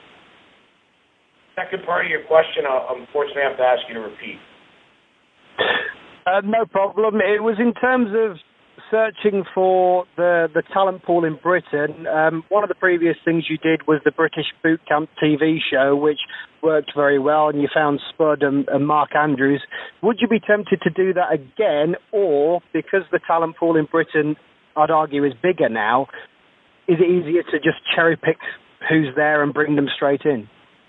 Second part of your question, I'll unfortunately have to ask you to repeat. Uh, no problem. It was in terms of searching for the, the talent pool in Britain. Um, one of the previous things you did was the British Boot Camp T V show, which worked very well, and you found Spud and, and Mark Andrews. Would you be tempted to do that again, or because the talent pool in Britain, I'd argue, is bigger now, is it easier to just cherry pick who's there and bring them straight in?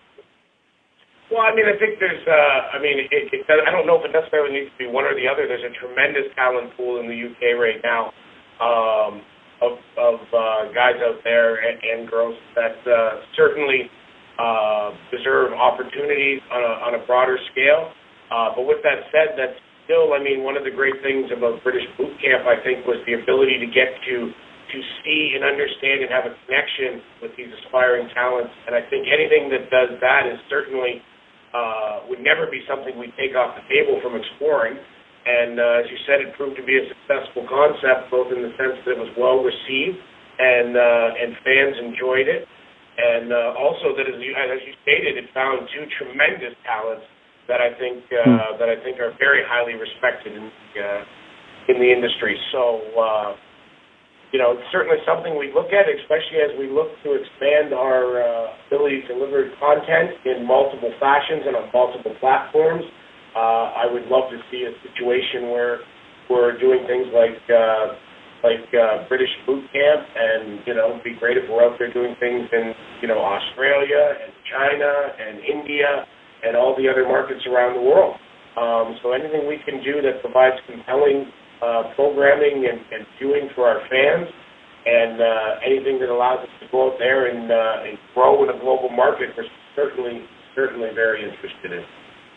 Well, I mean, I think there's, uh, I mean, it, it, I don't know if it necessarily needs to be one or the other. There's a tremendous talent pool in the U K right now um, of, of uh, guys out there and, and girls that uh, certainly uh, deserve opportunities on a, on a broader scale. Uh, but with that said, that's still, I mean, one of the great things about British Boot Camp, I think, was the ability to get to to see and understand and have a connection with these aspiring talents. And I think anything that does that is certainly Uh, would never be something we take off the table from exploring. And uh, as you said, it proved to be a successful concept, both in the sense that it was well received and uh, and fans enjoyed it, and uh, also that, as you, as you stated, it found two tremendous talents that I think uh, that I think are very highly respected in the, uh, in the industry. So. Uh, You know, it's certainly something we look at, especially as we look to expand our uh, ability to deliver content in multiple fashions and on multiple platforms. Uh, I would love to see a situation where we're doing things like uh, like uh, British Boot Camp, and you know, it'd be great if we're out there doing things in you know Australia and China and India and all the other markets around the world. Um, so anything we can do that provides compelling Uh, programming and, and viewing for our fans, and uh, anything that allows us to go out there and, uh, and grow in a global market, we're certainly, certainly very interested in.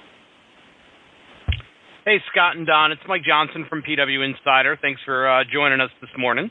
Hey, Scott and Don, it's Mike Johnson from P W Insider. Thanks for uh, joining us this morning.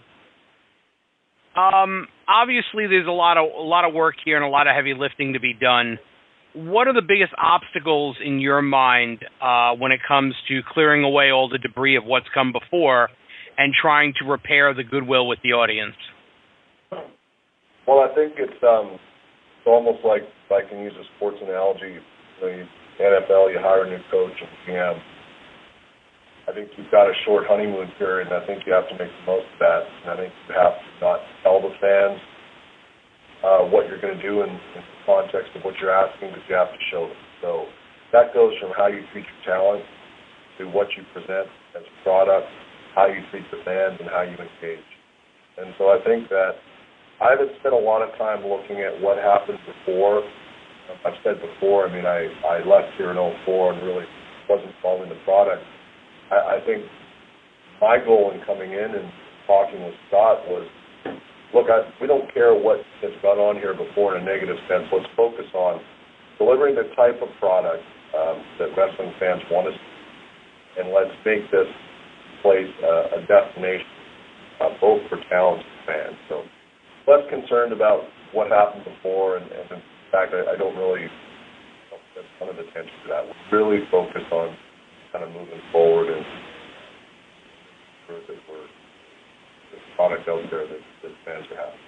Um, obviously, there's a lot of a lot of work here and a lot of heavy lifting to be done. What are the biggest obstacles in your mind uh, when it comes to clearing away all the debris of what's come before and trying to repair the goodwill with the audience? Well, I think it's um, it's almost like, if I can use a sports analogy, you know, you, N F L, you hire a new coach, and you have, I think you've got a short honeymoon period, and I think you have to make the most of that. And I think you have to not tell the fans Uh, what you're going to do in, in the context of what you're asking, but you have to show them. So that goes from how you treat your talent to what you present as a product, how you treat the fans, and how you engage. And so I think that I haven't spent a lot of time looking at what happened before. I've said before, I mean, I, I left here in oh four and really wasn't following the product. I, I think my goal in coming in and talking with Scott was, look, I, we don't care what has gone on here before in a negative sense. Let's focus on delivering the type of product um, that wrestling fans want us, and let's make this place uh, a destination, uh, both for talent and fans. So less concerned about what happened before, and, and in fact, I, I don't really pay a ton of attention to that. We're really focused on kind of moving forward and sure that we're product out there that, that fans are happy.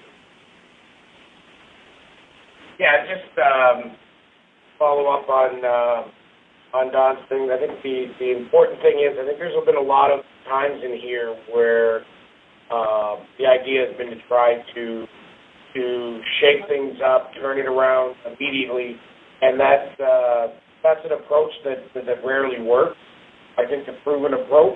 Yeah, just um, follow up on uh, on Don's thing. I think the, the important thing is, I think there's been a lot of times in here where uh, the idea has been to try to to shake things up, turn it around immediately, and that's uh, that's an approach that that rarely works. I think the proven approach,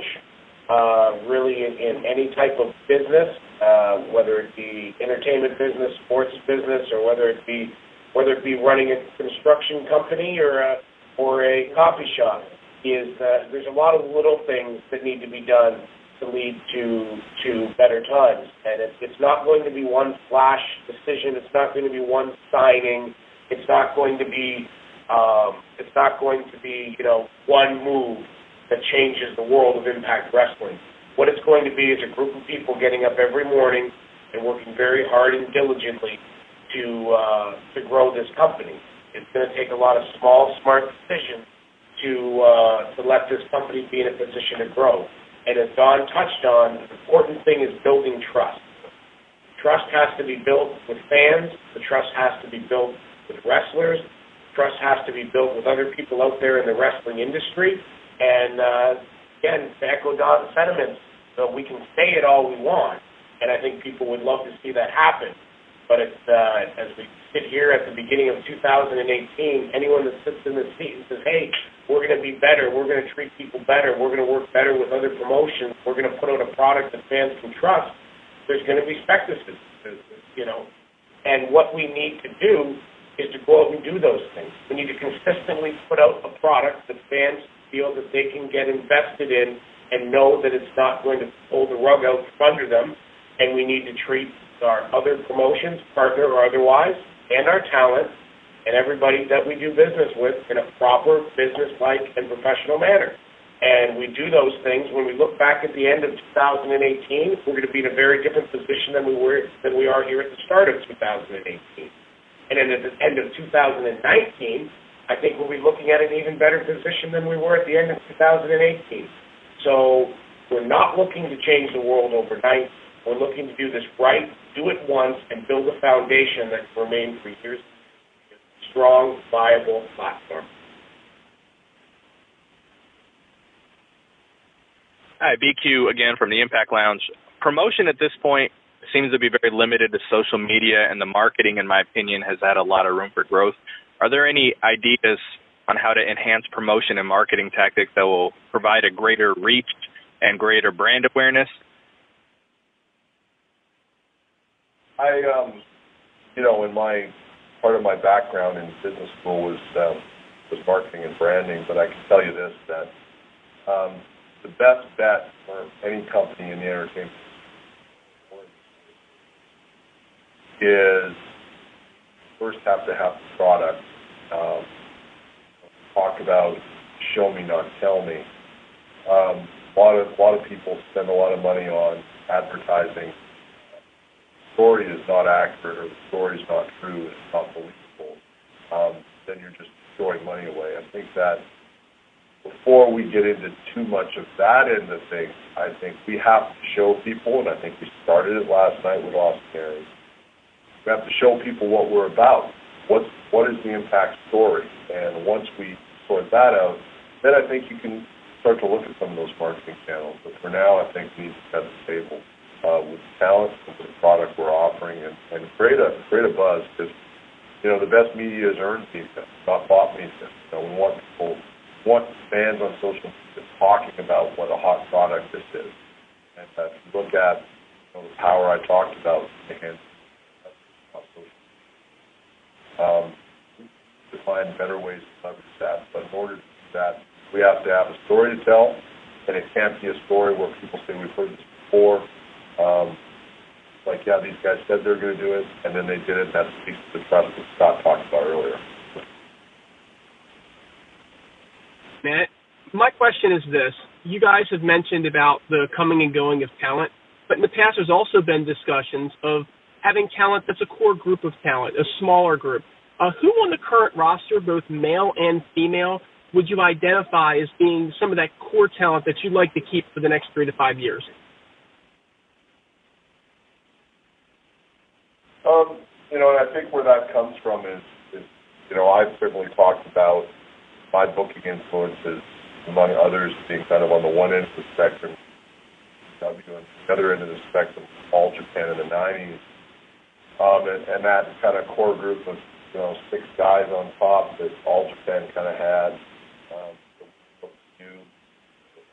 uh, really in, in any type of business, uh, whether it be entertainment business, sports business, or whether it be whether it be running a construction company or a, or a coffee shop, is uh, there's a lot of little things that need to be done to lead to to better times. And it, it's not going to be one flash decision. It's not going to be one signing. It's not going to be um, it's not going to be you know one move that changes the world of Impact Wrestling. What it's going to be is a group of people getting up every morning and working very hard and diligently to uh, to grow this company. It's going to take a lot of small, smart decisions to uh, to let this company be in a position to grow. And as Don touched on, the important thing is building trust. Trust has to be built with fans. The trust has to be built with wrestlers. Trust has to be built with other people out there in the wrestling industry. And, uh, again, to echo Don's sentiments, so we can say it all we want, and I think people would love to see that happen. But it's, uh, as we sit here at the beginning of two thousand eighteen, anyone that sits in this seat and says, hey, we're going to be better, we're going to treat people better, we're going to work better with other promotions, we're going to put out a product that fans can trust, there's going to be skepticism, you know. And what we need to do is to go out and do those things. We need to consistently put out a product that fans feel that they can get invested in and know that it's not going to pull the rug out from under them. And we need to treat our other promotions, partner or otherwise, and our talent, and everybody that we do business with in a proper, business-like, and professional manner. And we do those things. When we look back at the end of two thousand eighteen, we're going to be in a very different position than we were than we are here at the start of two thousand eighteen. And then at the end of two thousand nineteen, I think we'll be looking at an even better position than we were at the end of two thousand eighteen. So we're not looking to change the world overnight. We're looking to do this right, do it once, and build a foundation that can remain for years. Strong, viable platform. Hi, B Q again from the Impact Lounge. Promotion at this point seems to be very limited to social media, and the marketing, in my opinion, has had a lot of room for growth. Are there any ideas on how to enhance promotion and marketing tactics that will provide a greater reach and greater brand awareness? I, um, you know, in my part of my background in business school was um, was marketing and branding, but I can tell you this, that um, the best bet for any company in the entertainment is first have to have the product. Um, talk about show me, not tell me. Um, a lot of a lot of people spend a lot of money on advertising. The story is not accurate, or the story is not true, it's not believable. Um, then you're just throwing money away. I think that before we get into too much of that end of things, I think we have to show people, and I think we started it last night with Austin Aries. We have to show people what we're about. What's, what is the Impact story? And once we sort that out, then I think you can start to look at some of those marketing channels. But for now, I think we need to set the table uh, with the talent, with the product we're offering, and, and create a create a buzz. Because you know the best media is earned media, not bought media. You know, we want people, want fans on social media talking about what a hot product this is. And uh, if you look at you know, the power I talked about, and Um, to find better ways to leverage that. But in order to do that, we have to have a story to tell, and it can't be a story where people say we've heard this before. Um, like, yeah, these guys said they're going to do it, and then they did it. That speaks to the trust that Scott talked about earlier. Matt, my question is this. You guys have mentioned about the coming and going of talent, but in the past there's also been discussions of having talent that's a core group of talent, a smaller group. Uh, who on the current roster, both male and female, would you identify as being some of that core talent that you'd like to keep for the next three to five years? Um, you know, and I think where that comes from is, is, you know, I've certainly talked about my booking influences, among others, being kind of on the one end of the spectrum, W on the other end of the spectrum, All Japan in the nineties. Um, and, and that kind of core group of, you know, six guys on top that All Japan kind of had, um, you,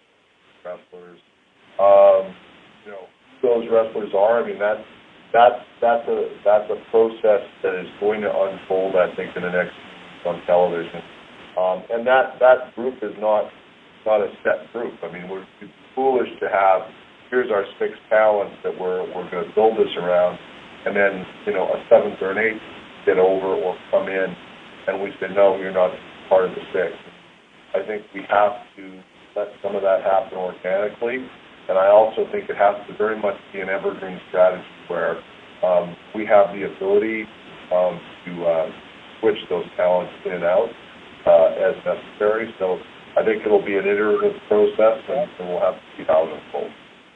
wrestlers, um, you know, who those wrestlers are. I mean, that that's that's a that's a process that is going to unfold, I think, in the next weeks on television. Um, and that that group is not not a set group. I mean, we're it's foolish to have here's our six talents that we're we're going to build this around, and then you know a seventh or an eighth get over or come in, and we say no, you're not part of the six. I think we have to let some of that happen organically, and I also think it has to very much be an evergreen strategy where um, we have the ability um, to uh, switch those talents in and out uh, as necessary. So I think it'll be an iterative process, and, and we'll have to see how it unfolds.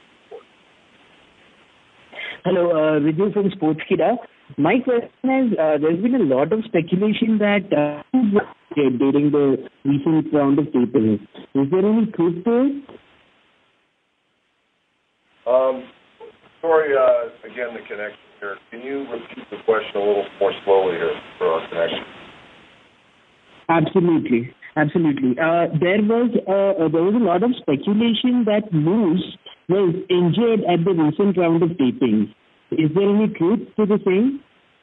Hello, uh, Vijay from Sportskeeda. My question is, uh, there's been a lot of speculation that uh, during the recent round of taping. Is there any truth to it? Um, sorry, uh, again, the connection here. Can you repeat the question a little more slowly here for our connection? Absolutely, absolutely. Uh, there was uh, there was a lot of speculation that Moose was injured at the recent round of taping. Is there any truth to the same?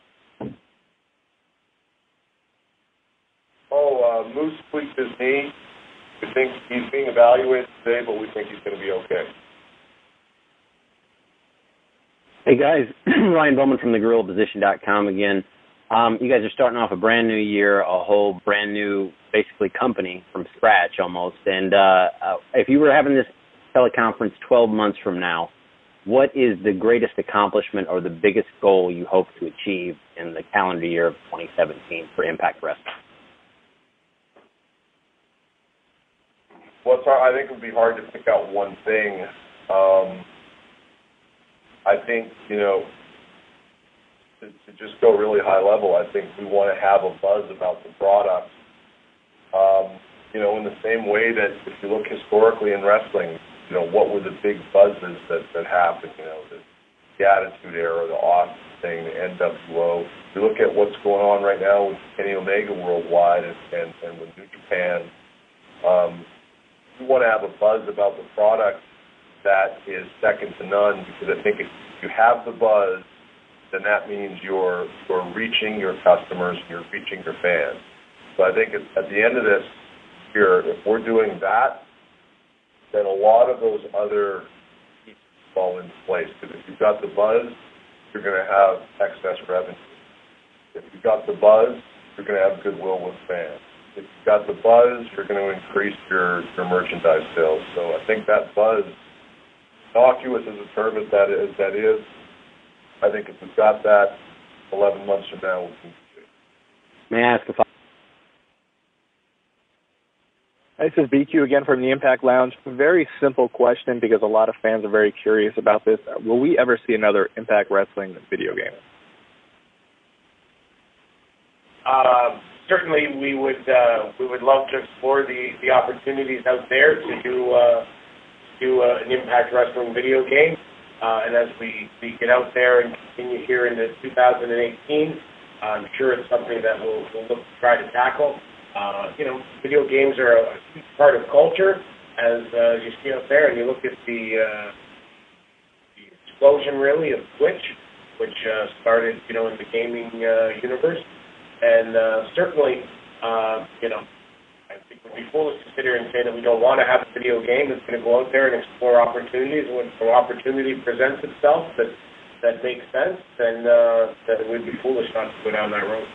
Oh, uh, Moose tweaked his knee. We think he's being evaluated today, but we think he's going to be okay. Hey guys, Ryan Bowman from the gorilla position dot com again. Um, you guys are starting off a brand new year, a whole brand new, basically, company from scratch almost. And uh, uh, if you were having this teleconference twelve months from now, what is the greatest accomplishment or the biggest goal you hope to achieve in the calendar year of twenty seventeen for Impact Wrestling? Well, it's hard, I think it would be hard to pick out one thing. Um, I think, you know, to, to just go really high level, I think we want to have a buzz about the product. Um, you know, in the same way that if you look historically in wrestling, you know, what were the big buzzes that, that happened, you know, the, the Attitude Era, the Austin thing, the N W O. You look at what's going on right now with Kenny Omega worldwide and, and, and with New Japan. Um, we want to have a buzz about the product that is second to none, because I think if you have the buzz, then that means you're you're reaching your customers, you're reaching your fans. So I think at, at the end of this year, if we're doing that, then a lot of those other pieces fall into place. Because if you've got the buzz, you're going to have excess revenue. If you've got the buzz, you're going to have goodwill with fans. If you've got the buzz, you're going to increase your, your merchandise sales. So I think that buzz, innocuous as a term as that is, that is, I think if we've got that eleven months from now, we can do it. May I ask a follow-up? This is B Q again from the Impact Lounge. Very simple question because a lot of fans are very curious about this. Will we ever see another Impact Wrestling video game? Uh, certainly, we would uh, we would love to explore the, the opportunities out there to do uh, do uh, an Impact Wrestling video game. Uh, and as we, we get out there and continue here into two thousand eighteen, I'm sure it's something that we'll, we'll look to try to tackle. Uh, you know, video games are a huge part of culture, as uh, you see out there, and you look at the, uh, the explosion, really, of Twitch, which uh, started, you know, in the gaming uh, universe. And uh, certainly, uh, you know, I think it would be foolish to sit here and say that we don't want to have a video game that's going to go out there and explore opportunities. When an opportunity presents itself that, that makes sense, then uh, that it would be foolish not to go down that road.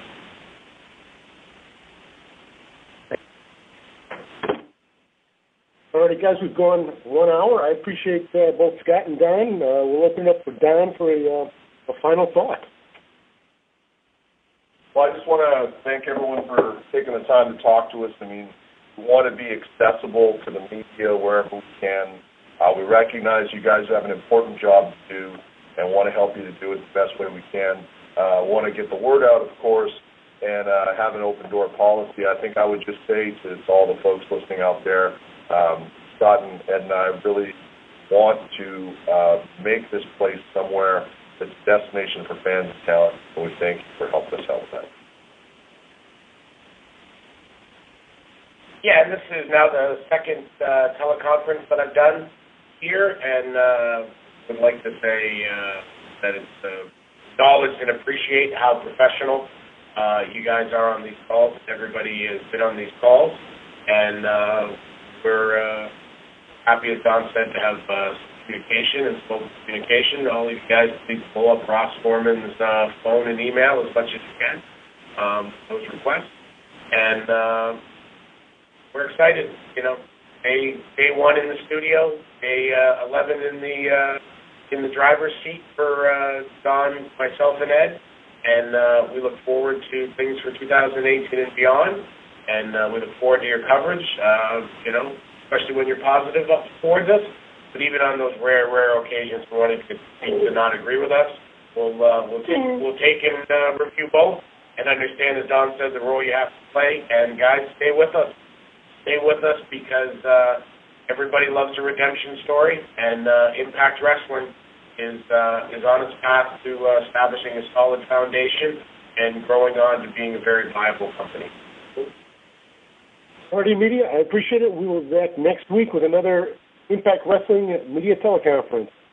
All right, guys, we've gone one hour. I appreciate uh, both Scott and Don. Uh, we'll open it up for Don for a, uh, a final thought. Well, I just want to thank everyone for taking the time to talk to us. I mean, we want to be accessible to the media wherever we can. Uh, we recognize you guys have an important job to do and want to help you to do it the best way we can. Uh, want to get the word out, of course, and uh, have an open door policy. I think I would just say to, to all the folks listening out there, um, Scott and, and I really want to uh, make this place somewhere that's a destination for fans and talent, and we thank you for helping us out with that. Yeah, and this is now the second uh, teleconference that I've done here, and uh, would like to say uh, that it's uh, acknowledge and appreciate how professional uh, you guys are on these calls. Everybody has been on these calls, and uh, we're uh, happy, as Don said, to have uh, communication and spoken communication. All of you guys, please pull up Ross Foreman's uh, phone and email as much as you can, um, those requests. And uh, we're excited, you know, day, day one in the studio, day uh, eleven in the uh, in the driver's seat for uh, Don, myself, and Ed. And uh, we look forward to things for two thousand eighteen and beyond. And uh, we look forward to your coverage, uh, you know, especially when you're positive up towards us. But even on those rare, rare occasions when it could seem to not agree with us, we'll uh, we'll take we'll take and uh, review both and understand, as Don said, the role you have to play. And guys, stay with us, stay with us because uh, everybody loves a redemption story, and uh, Impact Wrestling is uh, is on its path to uh, establishing a solid foundation and growing on to being a very viable company. R D Media, I appreciate it. We will be back next week with another Impact Wrestling Media teleconference.